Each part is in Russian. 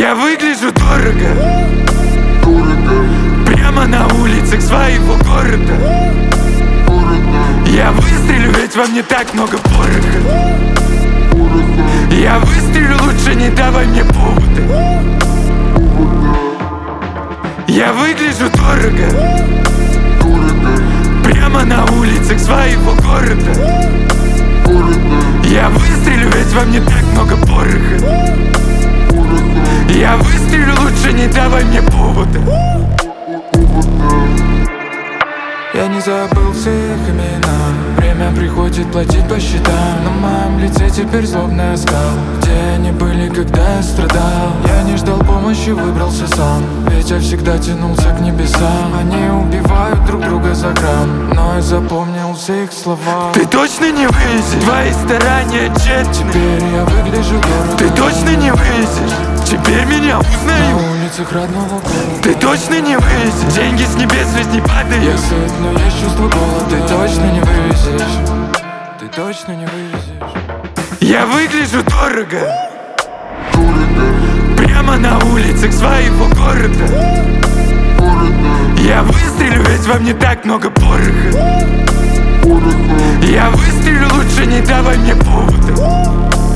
Я выгляжу дорого, прямо на улицах своего города. Я выстрелю, ведь во мне так много пороха. Я выстрелю, лучше не давай мне повода. Я выгляжу дорого, прямо на улицах своего города. Я выстрелю, ведь во мне так много пороха. Я выстрелю, лучше не давай мне повода. Я не забыл всех имена. Время приходит платить по счетам. На моем лице теперь злобный оскал. Где они были, когда я страдал? Я не ждал помощи, выбрался сам. Ведь я всегда тянулся к небесам. Они убивают друг друга за грамм, но я запомнил все их слова. Ты точно не вывезешь, твои старания тщетны. Теперь я выгляжу дорого. Ты точно не вывезешь, теперь меня узнают. На улицах родного города. Ты точно не вывезешь, деньги с небес ведь не падают. Я сыт, но есть чувство голода. Ты точно не вывезешь. Ты точно не вывезешь. Я выгляжу дорого, прямо на улицах своего города. Я выстрелю, ведь во мне так много пороха. Я выстрелю, лучше не давай мне повода.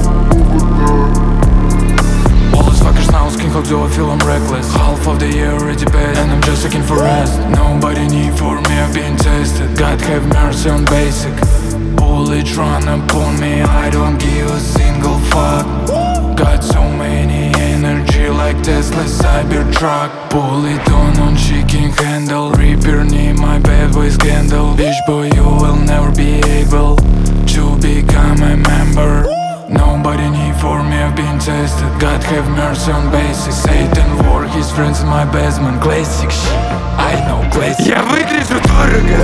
All these fuckers now asking how do I feel, I'm reckless. Half of the year already paid and I'm just looking for rest. Nobody need for me, I've been tested. God have mercy on basic. Bullets run upon me, I don't give a single fuck. Got so many energy like Tesla Cybertruck. Pull it on she can handle. Reaper need my bad boy scandal. Bitch boy, you will never be able to become a member. Nobody need for me, I've been tested. God have mercy on basic. Satan war, his friends in my basement. Classic shit, I know classic. Я выгляжу дорого,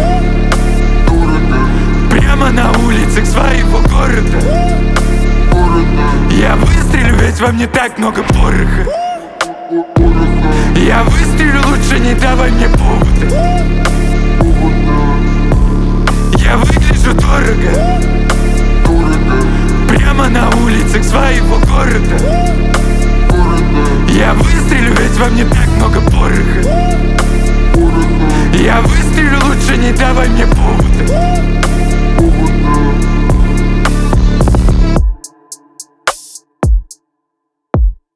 прямо на улицах своего города. Я выстрелю, ведь во мне так много пороха. Я выстрелю, лучше не давай мне повода. Я выгляжу дорого, прямо на улицах своего города. Я выстрелю, ведь во мне так много пороха. Я выстрелю, лучше не давай мне повода.